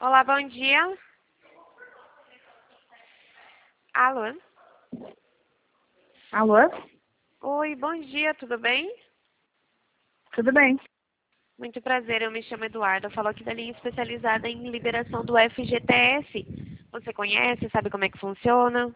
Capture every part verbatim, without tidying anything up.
Olá, bom dia. Alô? Alô? Oi, bom dia, tudo bem? Tudo bem? Muito prazer, eu me chamo Eduardo. Eu falo aqui da linha especializada em liberação do F G T S. Você conhece, sabe como é que funciona?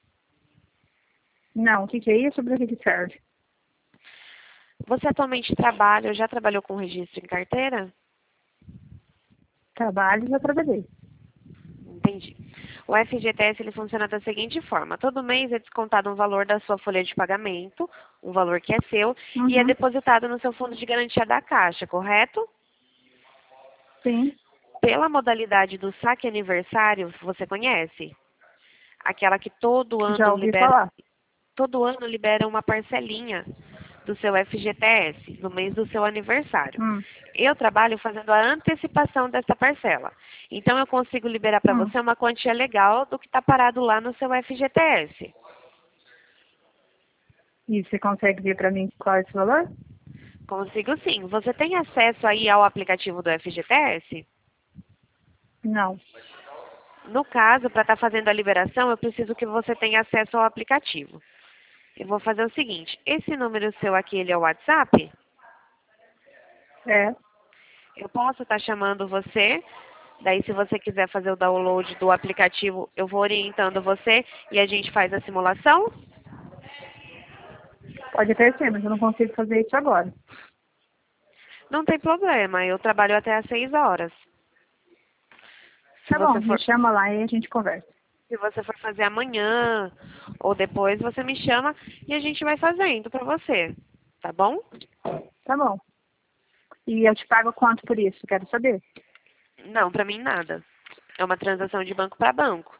Não, o que, que é isso? Para que, que serve? Você atualmente trabalha ou já trabalhou com registro em carteira? Trabalho, já trabalhei. Entendi. O F G T S ele funciona da seguinte forma: todo mês é descontado um valor da sua folha de pagamento, um valor que é seu, e é Uhum. depositado no seu fundo de garantia da Caixa, correto? Sim, Pela modalidade do saque aniversário, você conhece? Aquela que todo já ano ouvi libera, falar. todo ano libera uma parcelinha do seu F G T S no mês do seu aniversário. Hum, Eu trabalho fazendo a antecipação dessa parcela. Então eu consigo liberar para hum. você uma quantia legal do que está parado lá no seu F G T S. E você consegue ver para mim qual é esse valor? Consigo sim. Você tem acesso aí ao aplicativo do F G T S? Não. No caso, para estar fazendo a liberação, eu preciso que você tenha acesso ao aplicativo. Eu vou fazer o seguinte, esse número seu aqui, ele é o WhatsApp? É, Eu posso estar chamando você, daí se você quiser fazer o download do aplicativo, eu vou orientando você e a gente faz a simulação? pode até ser, mas eu não consigo fazer isso agora. Não tem problema, eu trabalho até às seis horas. Se Tá bom, você me for, chama lá e a gente conversa. se você for fazer amanhã ou depois, você me chama e a gente vai fazendo para você, tá bom? Tá bom. E eu te pago quanto por isso? Quero saber. Não, para mim nada. É uma transação de banco para banco.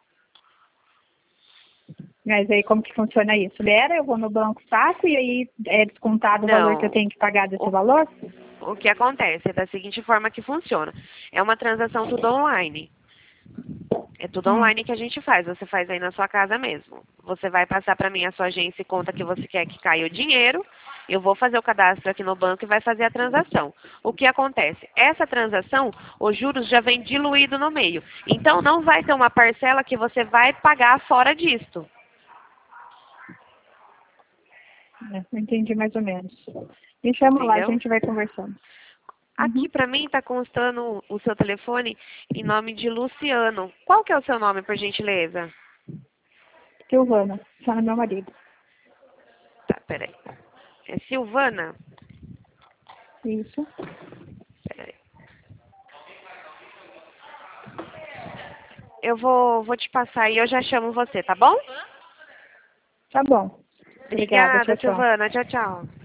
Mas aí como que funciona isso? Libera, eu vou no banco, saco e aí é descontado o valor que eu Não. tenho que pagar desse O, valor? o que acontece é da seguinte forma que funciona. É uma transação tudo online. É tudo Hum. online que a gente faz. Você faz aí na sua casa mesmo. Você vai passar para mim a sua agência e conta que você quer que caia o dinheiro. Eu vou fazer o cadastro aqui no banco e vai fazer a transação. O que acontece? Essa transação, os juros já vem diluído no meio. Então não vai ter uma parcela que você vai pagar fora disto. É, eu entendi mais ou menos. Me chama lá, a Entendeu? gente vai conversando. Aqui Uhum. para mim está constando o seu telefone em nome de Luciano. Qual que é o seu nome, por gentileza? Silvana, chama meu marido. Tá, peraí. É Silvana? Isso. Peraí. Eu vou, vou te passar e eu já chamo você, tá bom? Tá bom. Obrigada. Obrigada, Tchau, tchau. Silvana. Tchau, tchau.